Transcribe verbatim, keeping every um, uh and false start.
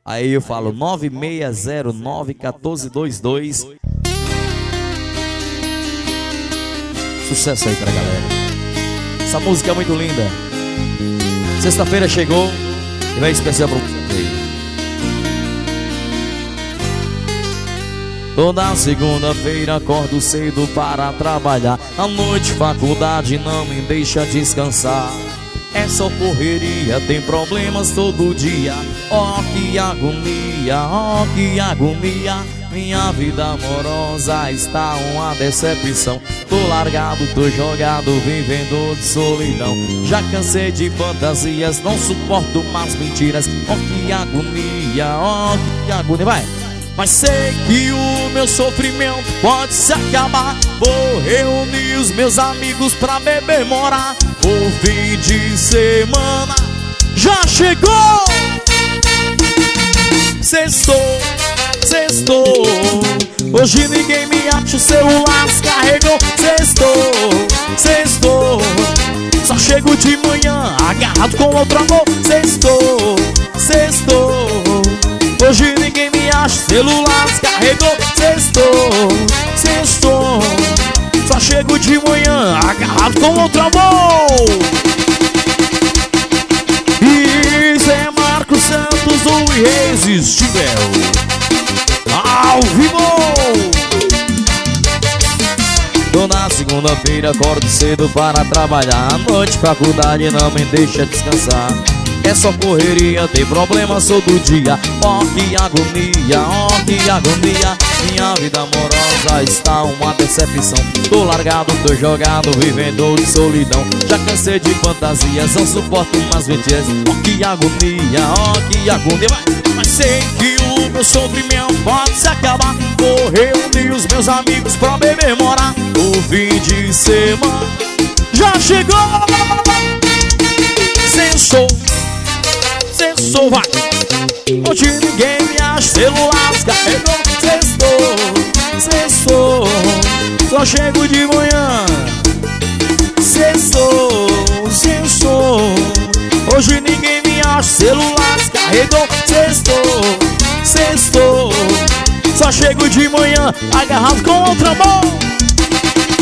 Aí eu falo nove seis zero nove um quatro dois dois. Sucesso aí pra galera. Essa música é muito linda. Sexta-feira chegou e vai especial pra você. Toda segunda-feira acordo cedo para trabalhar. À noite faculdade não me deixa descansar. É só correria, tem problemas todo dia. Oh que agonia, oh que agonia. Minha vida amorosa está uma decepção. Tô largado, tô jogado, vivendo de solidão. Já cansei de fantasias, não suporto mais mentiras. Oh que agonia, oh que agonia. Vai! Mas sei que o meu sofrimento pode se acabar. Vou reunir os meus amigos pra beber, morar. O fim de semana já chegou. Sextou, sextou. Hoje ninguém me acha, o celular descarregou. Sextou, sextou. Só chego de manhã agarrado com outro amor. Sextou, sextou. Hoje ninguém me acha, celular descarregou. Sextou, sextou. Só chego de manhã agarrado com outro amor. Isso é Marcos Santos, o Reis Estivel ao vivo. Toda segunda-feira acordo cedo para trabalhar. À noite faculdade não me deixa descansar. É só correria, tem problemas todo dia. Oh que agonia, oh que agonia. Minha vida amorosa está uma decepção. Tô largado, tô jogado, vivendo de solidão. Já cansei de fantasias, não suporto mais mentiras. Oh que agonia, oh que agonia. Mas sei que o meu sofrimento pode se acabar. Vou reunir os meus amigos pra beber, morar. O fim de semana já chegou. Sensou, sensou, vai. Hoje ninguém me acha, celular descarregou. Sextou, sextou. Só chego de manhã. Sextou, sextou. Hoje ninguém me acha, celular descarregou. Sextou, sextou. Só chego de manhã agarrado com outro amor.